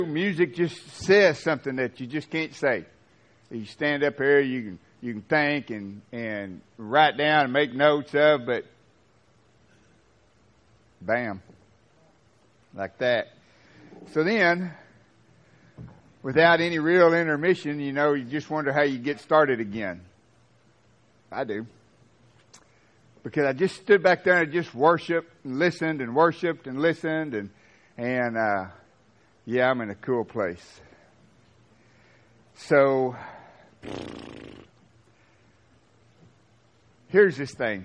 Music just says something that you just can't say. You stand up here, you can think and write down and make notes of, but bam, like that. So then, without any real intermission, you just wonder how you get started again. I do. Because I just stood back there and I just worshiped and listened and worshiped and listened and yeah, I'm in a cool place. So, here's this thing.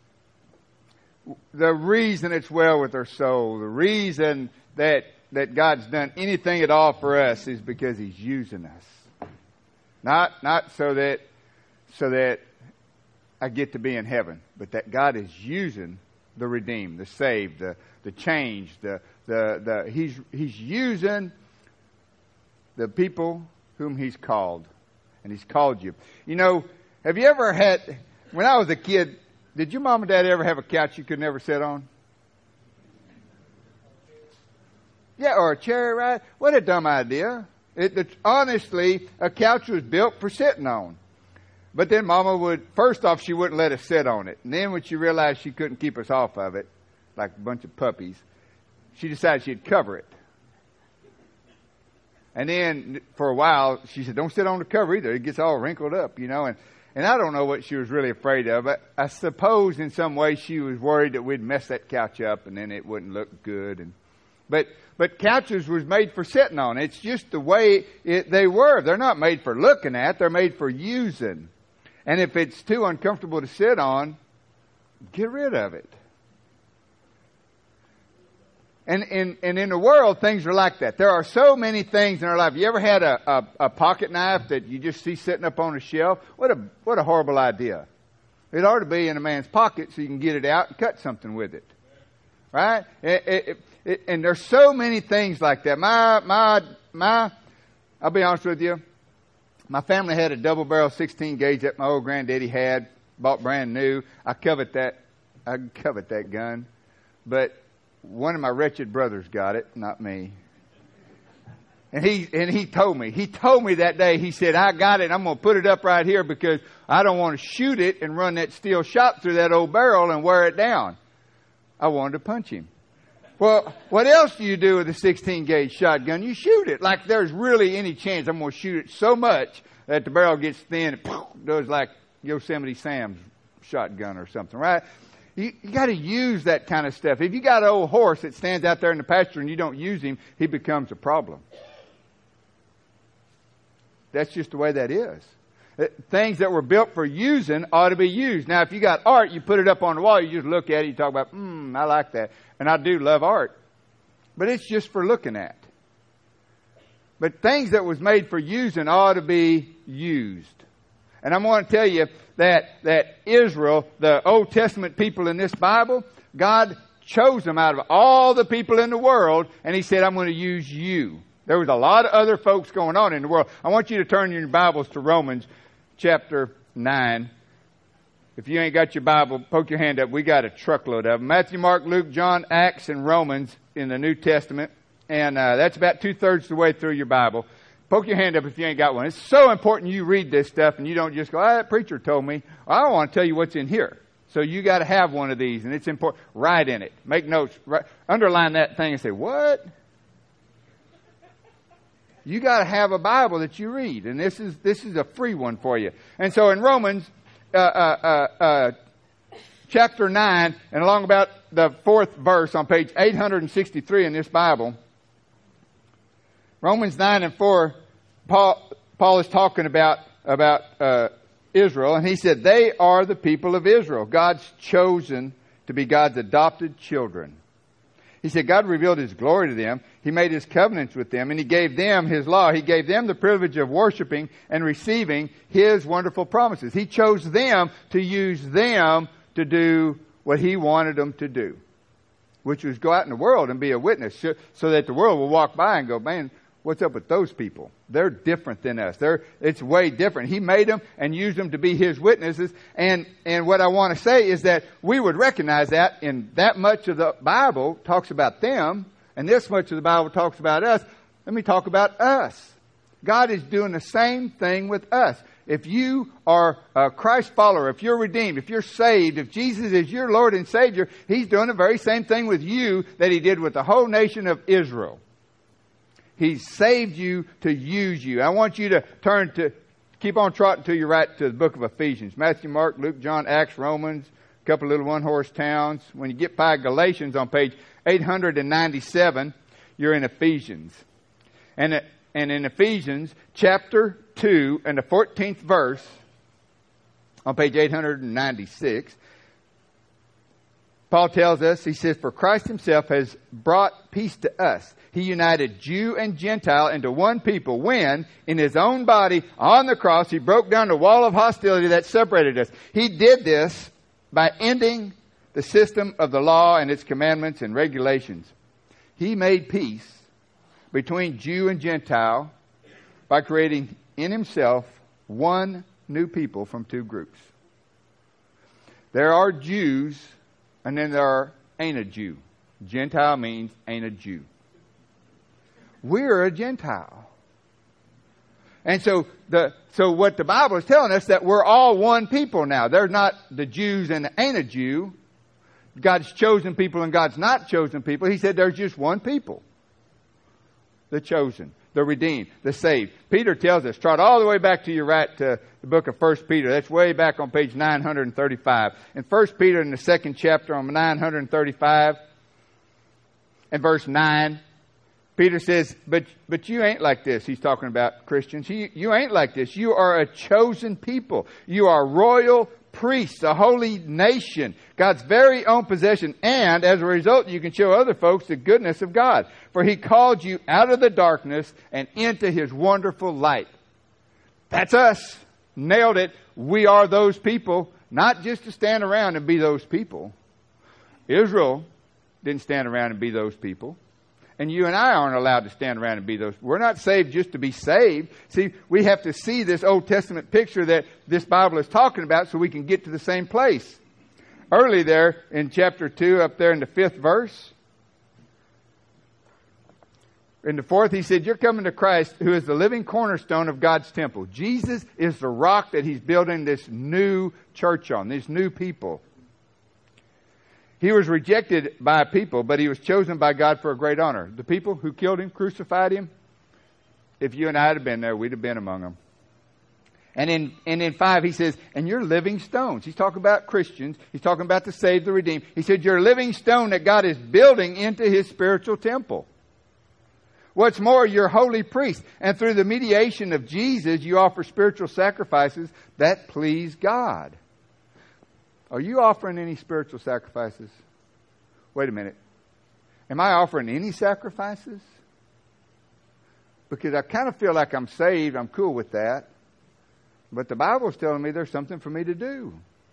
The reason it's well with our soul, the reason that God's done anything at all for us is because He's using us. Not so that I get to be in heaven, but that God is using the redeemed, the saved, the changed, He's using the people whom He's called. And He's called you. Have you ever had, when I was a kid, did your mom and dad ever have a couch you could never sit on? Yeah, or a chair, right? What a dumb idea. Honestly, a couch was built for sitting on. But then Mama first off, she wouldn't let us sit on it. And then when she realized she couldn't keep us off of it, like a bunch of puppies, she decided she'd cover it. And then for a while, she said, don't sit on the cover either. It gets all wrinkled up, And I don't know what she was really afraid of. But I suppose in some way she was worried that we'd mess that couch up and then it wouldn't look good. But couches was made for sitting on. It's just the way they were. They're not made for looking at. They're made for using. And if it's too uncomfortable to sit on, get rid of it. And in the world, things are like that. There are so many things in our life. You ever had a pocket knife that you just see sitting up on a shelf? What a horrible idea. It ought to be in a man's pocket so you can get it out and cut something with it. Right? And there's so many things like that. I'll be honest with you. My family had a double barrel 16 gauge that my old granddaddy had, bought brand new. I covet that gun. But one of my wretched brothers got it, not me. And he told me that day, he said, I got it. I'm going to put it up right here because I don't want to shoot it and run that steel shot through that old barrel and wear it down. I wanted to punch him. Well, what else do you do with a 16 gauge shotgun? You shoot it. Like there's really any chance I'm going to shoot it so much that the barrel gets thin and does like Yosemite Sam's shotgun or something, right? You got to use that kind of stuff. If you got an old horse that stands out there in the pasture and you don't use him, he becomes a problem. That's just the way that is. Things that were built for using ought to be used. Now, if you got art, you put it up on the wall, you just look at it, you talk about, I like that. And I do love art. But it's just for looking at. But things that was made for using ought to be used. And I'm going to tell you that Israel, the Old Testament people in this Bible, God chose them out of all the people in the world, and He said, I'm going to use you. There was a lot of other folks going on in the world. I want you to turn your Bibles to Romans chapter 9. If you ain't got your Bible, poke your hand up. We got a truckload of them. Matthew, Mark, Luke, John, Acts, and Romans in the New Testament. And that's about 2/3 the way through your Bible. Poke your hand up if you ain't got one. It's so important you read this stuff and you don't just go, that preacher told me. I don't want to tell you what's in here. So you got to have one of these, and it's important. Write in it. Make notes. Underline that thing and say, what? You got to have a Bible that you read, and this is a free one for you. And so in Romans chapter 9, and along about the 4th verse on page 863 in this Bible, Romans 9 and 4, Paul is talking about Israel, and he said, they are the people of Israel, God's chosen to be God's adopted children. He said God revealed His glory to them. He made His covenants with them, and He gave them His law. He gave them the privilege of worshiping and receiving His wonderful promises. He chose them to use them to do what He wanted them to do, which was go out in the world and be a witness so that the world will walk by and go, man, what's up with those people? They're different than us. It's way different. He made them and used them to be His witnesses. And what I want to say is that we would recognize that in that much of the Bible talks about them, and this much of the Bible talks about us. let me talk about us. God is doing the same thing with us. If you are a Christ follower, if you're redeemed, if you're saved, if Jesus is your Lord and Savior, He's doing the very same thing with you that He did with the whole nation of Israel. He's saved you to use you. I want you to keep on trotting till you're right to the book of Ephesians. Matthew, Mark, Luke, John, Acts, Romans, a couple of little one-horse towns. When you get by Galatians on page 897, you're in Ephesians. And in Ephesians chapter 2 and the 14th verse on page 896, Paul tells us, he says, "For Christ Himself has brought peace to us. He united Jew and Gentile into one people when, in His own body, on the cross, He broke down the wall of hostility that separated us. He did this by ending the system of the law and its commandments and regulations. He made peace between Jew and Gentile by creating in Himself one new people from two groups." There are Jews, and then there ain't a Jew. Gentile means ain't a Jew. We're a Gentile. And so what the Bible is telling us, that we're all one people now. There's not the Jews and the ain't a Jew. God's chosen people and God's not chosen people. He said there's just one people. The chosen, the redeemed, the saved. Peter tells us, trot all the way back to your right to the book of 1 Peter. That's way back on page 935. In 1 Peter in the second chapter on 935 and verse 9, Peter says, but you ain't like this. He's talking about Christians. You ain't like this. You are a chosen people. You are royal priests, a holy nation, God's very own possession. And as a result, you can show other folks the goodness of God. For He called you out of the darkness and into His wonderful light. That's us. Nailed it. We are those people, not just to stand around and be those people. Israel didn't stand around and be those people. And you and I aren't allowed to stand around and be those. We're not saved just to be saved. See, we have to see this Old Testament picture that this Bible is talking about so we can get to the same place. Early there in chapter 2, up there in the 5th verse, in the 4th, he said, "You're coming to Christ, who is the living cornerstone of God's temple." Jesus is the rock that He's building this new church on, these new people. He was rejected by people, but He was chosen by God for a great honor. The people who killed Him, crucified Him, if you and I had been there, we'd have been among them. And in 5, he says, "And you're living stones." He's talking about Christians. He's talking about the saved, the redeemed. He said, "You're a living stone that God is building into His spiritual temple. What's more, you're holy priests. And through the mediation of Jesus, you offer spiritual sacrifices that please God." Are you offering any spiritual sacrifices? Wait a minute. Am I offering any sacrifices? Because I kind of feel like I'm saved. I'm cool with that. But the Bible's telling me there's something for me to do.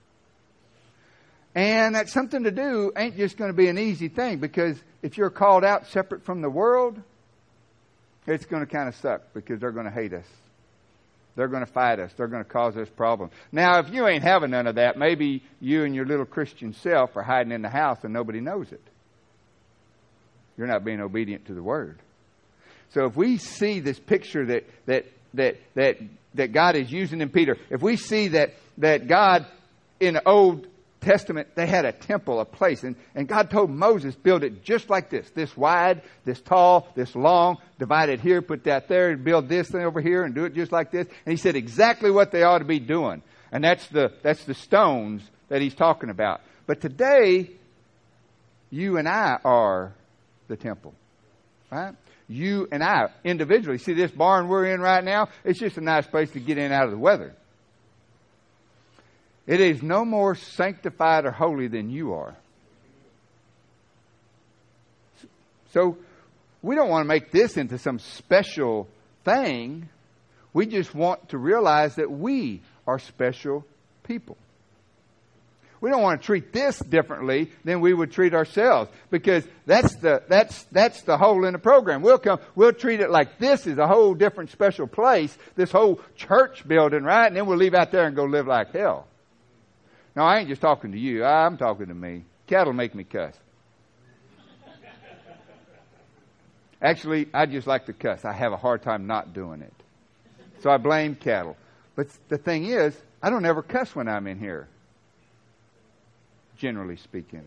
And that something to do ain't just going to be an easy thing. Because if you're called out separate from the world, it's going to kind of suck. Because they're going to hate us. They're going to fight us. They're going to cause us problems. Now, if you ain't having none of that, maybe you and your little Christian self are hiding in the house and nobody knows it. You're not being obedient to the Word. So if we see this picture that God is using in Peter, if we see that God in the Old Testament, they had a temple, a place. And God told Moses, build it just like this wide, this tall, this long, divide it here, put that there, and build this thing over here and do it just like this. And He said exactly what they ought to be doing. And that's the stones that He's talking about. But today, you and I are the temple. Right? You and I, individually. See this barn we're in right now? It's just a nice place to get in out of the weather. It is no more sanctified or holy than you are. So we don't want to make this into some special thing. We just want to realize that we are special people. We don't want to treat this differently than we would treat ourselves, because that's the hole in the program. We'll treat it like this is a whole different special place, this whole church building, right? And then we'll leave out there and go live like hell. No, I ain't just talking to you. I'm talking to me. Cattle make me cuss. Actually, I just like to cuss. I have a hard time not doing it. So I blame cattle. But the thing is, I don't ever cuss when I'm in here. Generally speaking.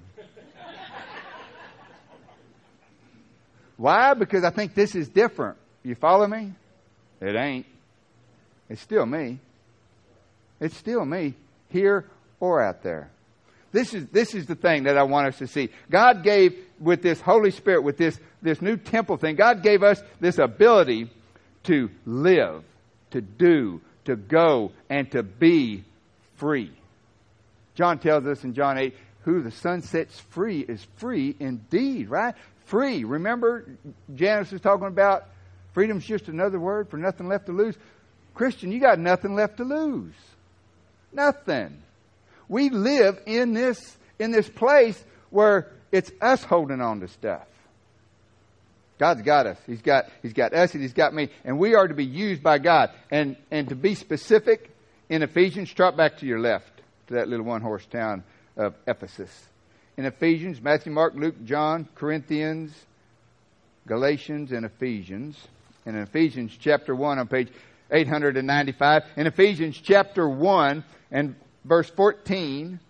Why? Because I think this is different. You follow me? It ain't. It's still me. It's still me, here or out there. This is the thing that I want us to see. God gave, with this Holy Spirit, with this new temple thing, God gave us this ability to live, to do, to go, and to be free. John tells us in John 8, who the Son sets free is free indeed, right? Free. Remember, Janice was talking about freedom's just another word for nothing left to lose. Christian, you got nothing left to lose. Nothing. We live in this place where it's us holding on to stuff. God's got us. He's got us and He's got me. And we are to be used by God. And to be specific, in Ephesians, drop back to your left, to that little one-horse town of Ephesus. In Ephesians, Matthew, Mark, Luke, John, Corinthians, Galatians, and Ephesians. And in Ephesians chapter 1 on page 895. In Ephesians chapter 1 and verse 14,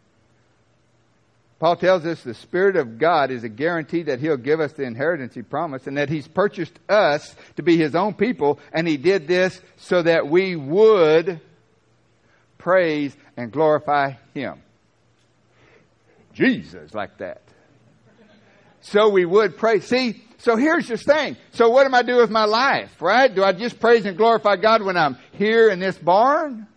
Paul tells us the Spirit of God is a guarantee that He'll give us the inheritance He promised, and that He's purchased us to be His own people, and He did this so that we would praise and glorify Him. Jesus, like that. So we would praise. See, so here's this thing. So what am I doing with my life, right? Do I just praise and glorify God when I'm here in this barn?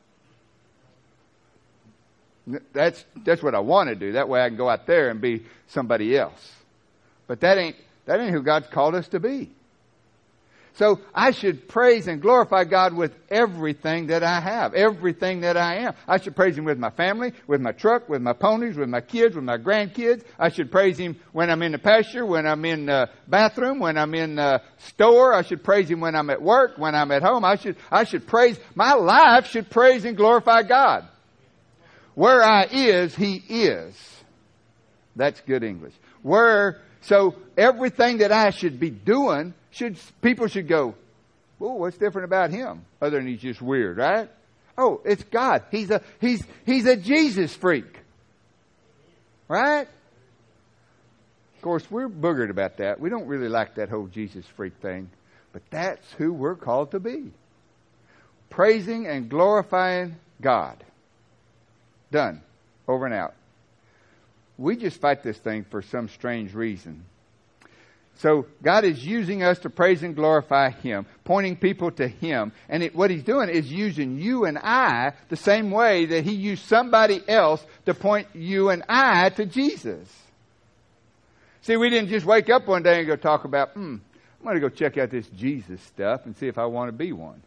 That's what I want to do. That way I can go out there and be somebody else. But that ain't who God's called us to be. So I should praise and glorify God with everything that I have, everything that I am. I should praise Him with my family, with my truck, with my ponies, with my kids, with my grandkids. I should praise Him when I'm in the pasture, when I'm in the bathroom, when I'm in the store. I should praise Him when I'm at work, when I'm at home. I should praise. My life should praise and glorify God. Where I is, He is. That's good English. So everything that I should be doing, people should go, well, what's different about Him? Other than He's just weird, right? Oh, it's God. He's a Jesus freak. Right? Of course, we're boogered about that. We don't really like that whole Jesus freak thing. But that's who we're called to be. Praising and glorifying God. Done. Over and out. We just fight this thing for some strange reason. So God is using us to praise and glorify Him, pointing people to Him. And what He's doing is using you and I the same way that He used somebody else to point you and I to Jesus. See, we didn't just wake up one day and go talk about, I'm going to go check out this Jesus stuff and see if I want to be one.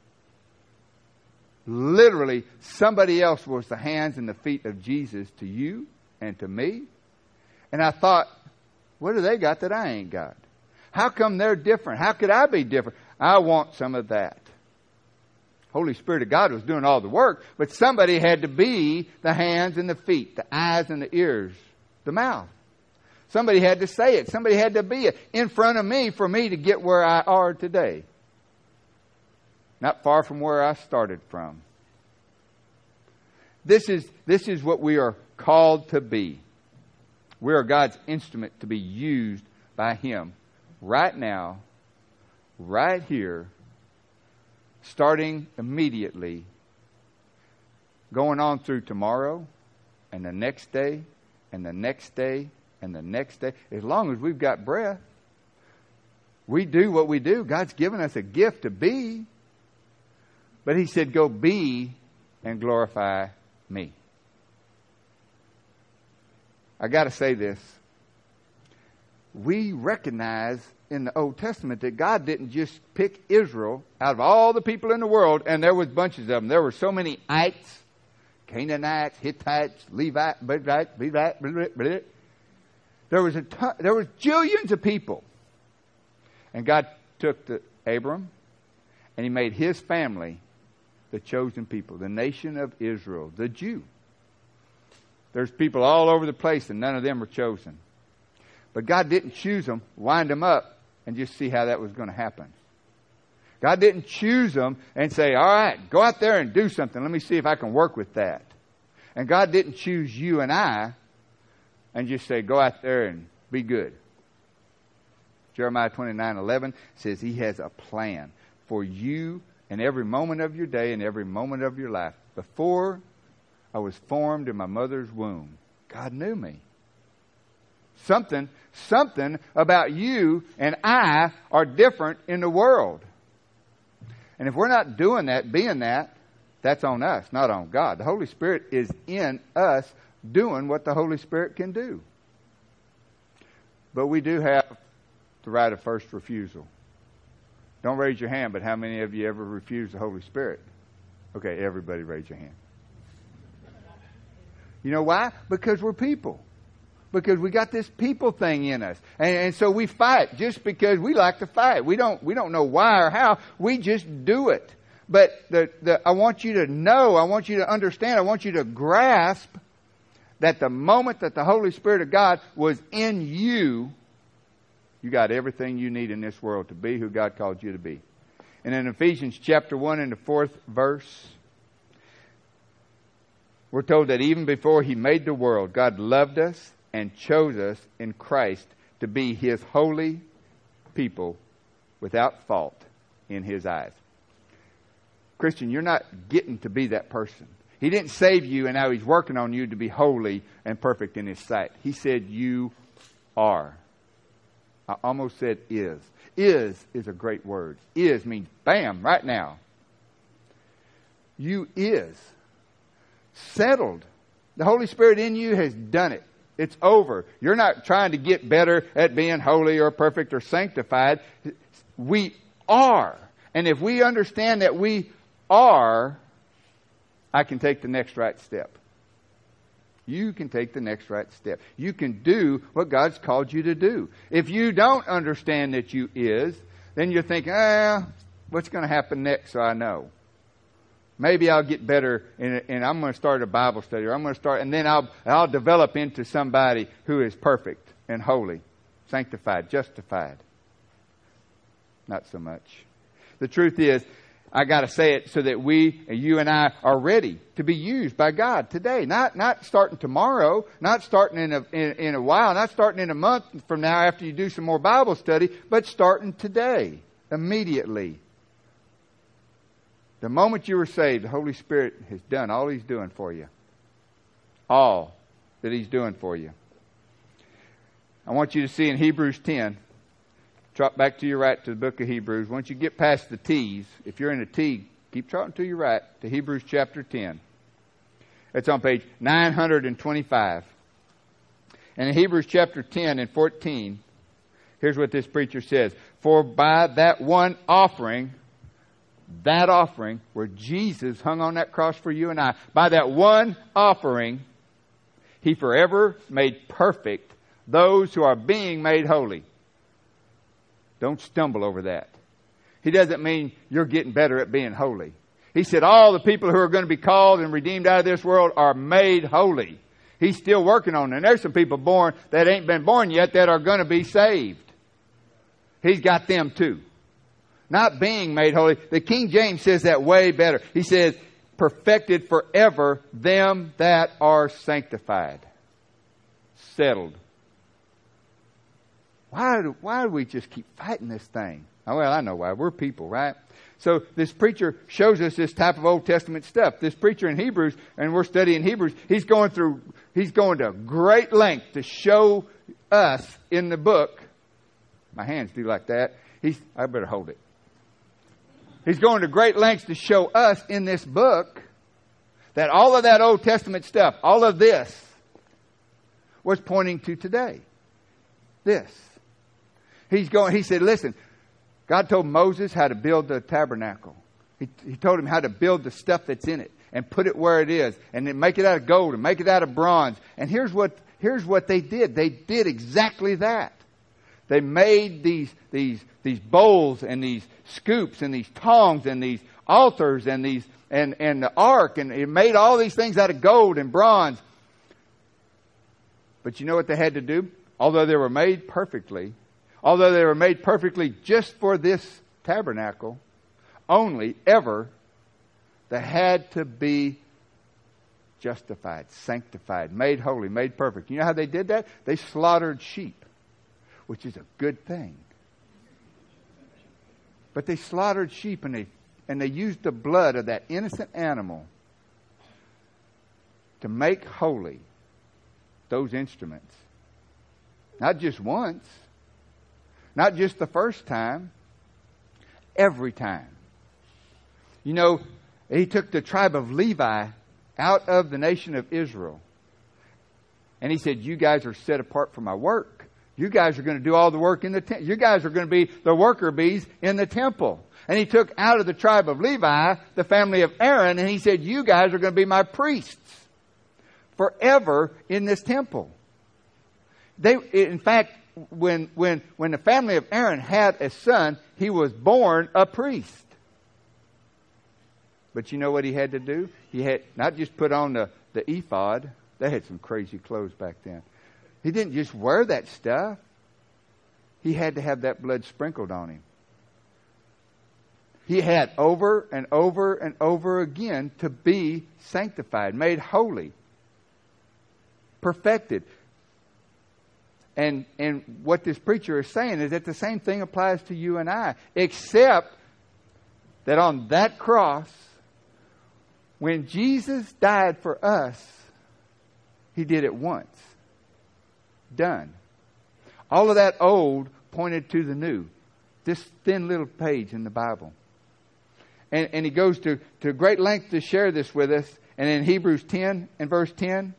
Literally, somebody else was the hands and the feet of Jesus to you and to me. And I thought, what do they got that I ain't got? How come they're different? How could I be different? I want some of that. Holy Spirit of God was doing all the work, but somebody had to be the hands and the feet, the eyes and the ears, the mouth. Somebody had to say it. Somebody had to be it in front of me for me to get where I are today. Not far from where I started from. This is what we are called to be. We are God's instrument to be used by Him right now, right here, starting immediately, going on through tomorrow and the next day and the next day and the next day. As long as we've got breath, we do what we do. God's given us a gift to be. But He said, go be and glorify me. I got to say this. We recognize in the Old Testament that God didn't just pick Israel out of all the people in the world, and there was bunches of them. There were so many ites, Canaanites, Hittites, Levites, there was jillions of people. And God took Abram, and He made his family the chosen people, the nation of Israel, the Jew. There's people all over the place, and none of them were chosen. But God didn't choose them, wind them up, and just see how that was going to happen. God didn't choose them and say, all right, go out there and do something. Let me see if I can work with that. And God didn't choose you and I and just say, go out there and be good. Jeremiah 29:11 says He has a plan for you in every moment of your day and every moment of your life. Before I was formed in my mother's womb, God knew me. Something about you and I are different in the world. And if we're not doing that, being that, that's on us, not on God. The Holy Spirit is in us doing what the Holy Spirit can do. But we do have the right of first refusal. Don't raise your hand, but how many of you ever refused the Holy Spirit? Okay, everybody raise your hand. You know why? Because we're people. Because we got this people thing in us. And so we fight just because we like to fight. We don't know why or how. We just do it. But I want you to know, I want you to understand, I want you to grasp that the moment that the Holy Spirit of God was in you, you got everything you need in this world to be who God called you to be. And in Ephesians chapter 1 and the 4th verse, we're told that even before He made the world, God loved us and chose us in Christ to be His holy people without fault in His eyes. Christian, you're not getting to be that person. He didn't save you and now He's working on you to be holy and perfect in His sight. He said you are. I almost said is. Is a great word. Is means bam, right now. You is. Settled. The Holy Spirit in you has done it. It's over. You're not trying to get better at being holy or perfect or sanctified. We are. And if we understand that we are, I can take the next right step. You can take the next right step. You can do what God's called you to do. If you don't understand that you is, then you're thinking, what's going to happen next so I know? Maybe I'll get better and I'm going to start a Bible study, or I'm going to start, and then I'll develop into somebody who is perfect and holy, sanctified, justified. Not so much. The truth is, I got to say it so that you and I are ready to be used by God today. Not starting tomorrow, not starting in a while, not starting in a month from now after you do some more Bible study, but starting today, immediately. The moment you were saved, the Holy Spirit has done all He's doing for you. All that He's doing for you. I want you to see in Hebrews 10, trot back to your right to the book of Hebrews. Once you get past the T's, if you're in a T, keep trotting to your right to Hebrews chapter 10. It's on page 925. And in Hebrews chapter 10 and 14, here's what this preacher says. For by that one offering where Jesus hung on that cross for you and I, by that one offering, He forever made perfect those who are being made holy. Don't stumble over that. He doesn't mean you're getting better at being holy. He said all the people who are going to be called and redeemed out of this world are made holy. He's still working on it. And there's some people born that ain't been born yet that are going to be saved. He's got them too. Not being made holy. The King James says that way better. He says, perfected forever them that are sanctified. Settled. Why do we just keep fighting this thing? Well, I know why. We're people, right? So this preacher shows us this type of Old Testament stuff. This preacher in Hebrews, and we're studying Hebrews, he's going to great length to show us in the book. My hands do like that. I better hold it. He's going to great lengths to show us in this book that all of that Old Testament stuff, all of this, was pointing to today. This. He said, listen, God told Moses how to build the tabernacle. He told him how to build the stuff that's in it and put it where it is and then make it out of gold and make it out of bronze. And here's what they did. They did exactly that. They made these bowls and these scoops and these tongs and these altars and the ark, and it made all these things out of gold and bronze. But you know what they had to do? Although they were made perfectly, although they were made perfectly just for this tabernacle, only, ever, they had to be justified, sanctified, made holy, made perfect. You know how they did that? They slaughtered sheep, which is a good thing. But they slaughtered sheep and they used the blood of that innocent animal to make holy those instruments. Not just once, not just the first time, every time. You know, he took the tribe of Levi out of the nation of Israel. And he said, you guys are set apart for my work. You guys are going to do all the work in the temple. You guys are going to be the worker bees in the temple. And he took out of the tribe of Levi the family of Aaron, and he said, you guys are going to be my priests forever in this temple. In fact, when the family of Aaron had a son, he was born a priest. But you know what he had to do? He had not just put on the ephod. They had some crazy clothes back then. He didn't just wear that stuff. He had to have that blood sprinkled on him. He had over and over and over again to be sanctified, made holy, perfected. And what this preacher is saying is that the same thing applies to you and I, except that on that cross, when Jesus died for us, He did it once. Done. All of that old pointed to the new. This thin little page in the Bible. And he goes to great length to share this with us. And in Hebrews 10 and verse 10,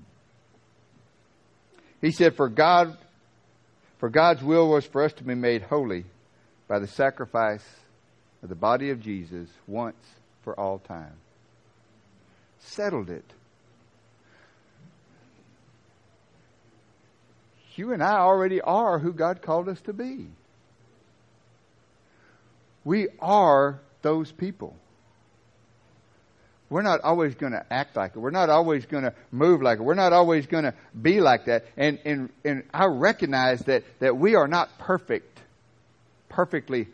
he said, For God's will was for us to be made holy by the sacrifice of the body of Jesus once for all time. Settled it. You and I already are who God called us to be. We are those people. We're not always going to act like it. We're not always going to move like it. We're not always going to be like that. And I recognize that we are not perfectly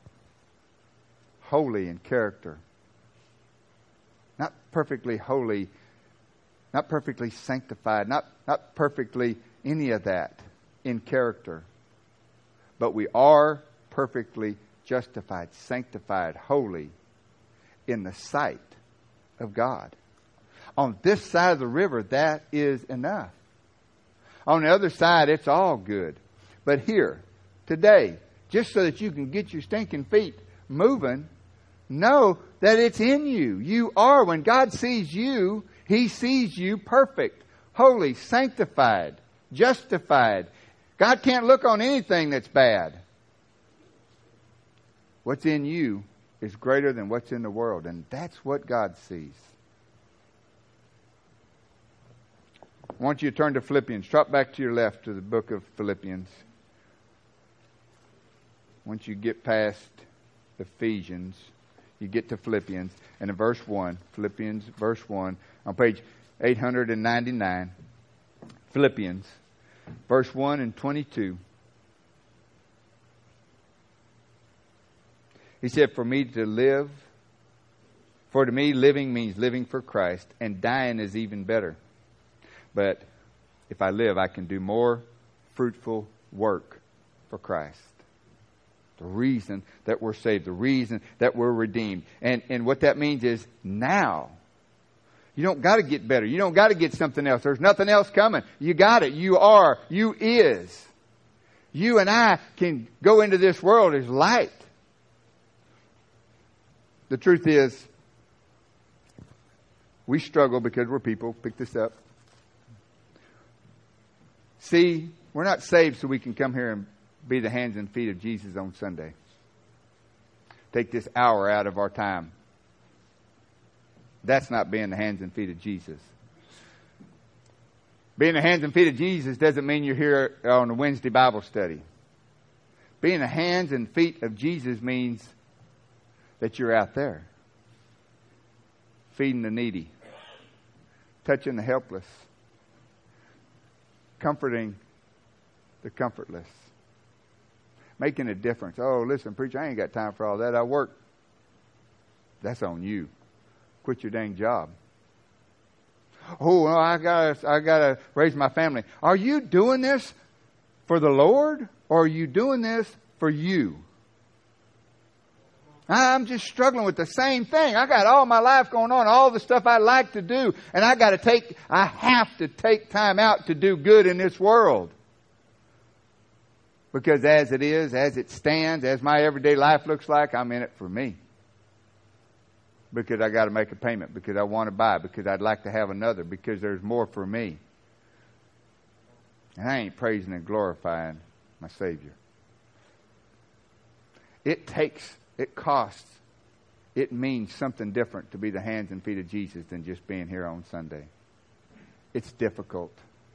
holy in character. Not perfectly holy, not perfectly sanctified, not perfectly any of that in character. But we are perfectly justified, sanctified, holy in the sight of God. On this side of the river, that is enough. On the other side, it's all good. But here, today, just so that you can get your stinking feet moving, know that it's in you. You are. When God sees you, He sees you perfect, holy, sanctified, justified. God can't look on anything that's bad. What's in you is greater than what's in the world, and that's what God sees. I want you to turn to Philippians. Drop back to your left to the book of Philippians. Once you get past Ephesians, you get to Philippians, and in verse 1, Philippians verse 1, on page 899, Philippians, verse 1 and 22. He said, for to me living means living for Christ, and dying is even better. But if I live, I can do more fruitful work for Christ. The reason that we're saved, the reason that we're redeemed. And what that means is now. You don't got to get better. You don't got to get something else. There's nothing else coming. You got it. You are. You is. You and I can go into this world as light. The truth is, we struggle because we're people. Pick this up. See, we're not saved so we can come here and be the hands and feet of Jesus on Sunday. Take this hour out of our time. That's not being the hands and feet of Jesus. Being the hands and feet of Jesus doesn't mean you're here on a Wednesday Bible study. Being the hands and feet of Jesus means that you're out there. Feeding the needy. Touching the helpless. Comforting the comfortless. making a difference. Oh, listen, preacher, I ain't got time for all that. I work. That's on you. Quit your dang job. Oh, well, I gotta raise my family. Are you doing this for the Lord, or are you doing this for you? I'm just struggling with the same thing. I got all my life going on, all the stuff I like to do, and I have to take time out to do good in this world. Because as it is, as it stands, as my everyday life looks like, I'm in it for me. Because I got to make a payment, because I want to buy, because I'd like to have another, because there's more for me. And I ain't praising and glorifying my Savior. It costs, it means something different to be the hands and feet of Jesus than just being here on Sunday. It's difficult.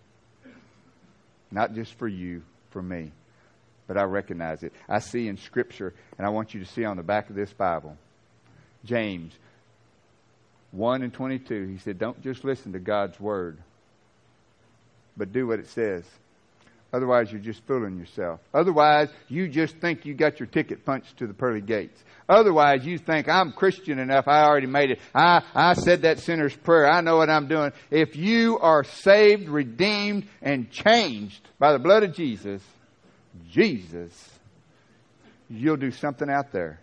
Not just for you, for me. But I recognize it. I see in Scripture, and I want you to see on the back of this Bible, James 1:22, he said, don't just listen to God's Word, but do what it says. Otherwise, you're just fooling yourself. Otherwise, you just think you got your ticket punched to the pearly gates. Otherwise, you think, I'm Christian enough, I already made it. I said that sinner's prayer. I know what I'm doing. If you are saved, redeemed, and changed by the blood of Jesus, you'll do something out there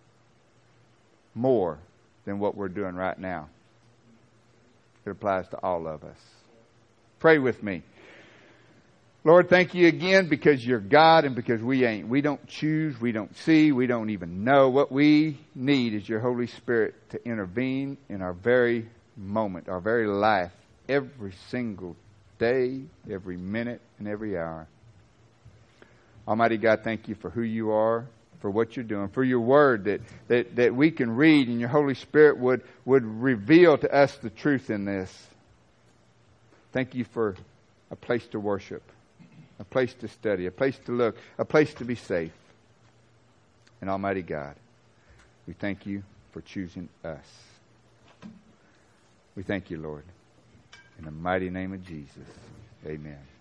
more than what we're doing right now. It applies to all of us. Pray with me. Lord, thank you again because you're God and because we ain't. We don't choose, we don't see, we don't even know. What we need is your Holy Spirit to intervene in our very moment, our very life, every single day, every minute, and every hour. Almighty God, thank you for who you are, for what you're doing, for your word that we can read, and your Holy Spirit would reveal to us the truth in this. Thank you for a place to worship, a place to study, a place to look, a place to be safe. And Almighty God, we thank you for choosing us. We thank you, Lord. In the mighty name of Jesus, amen.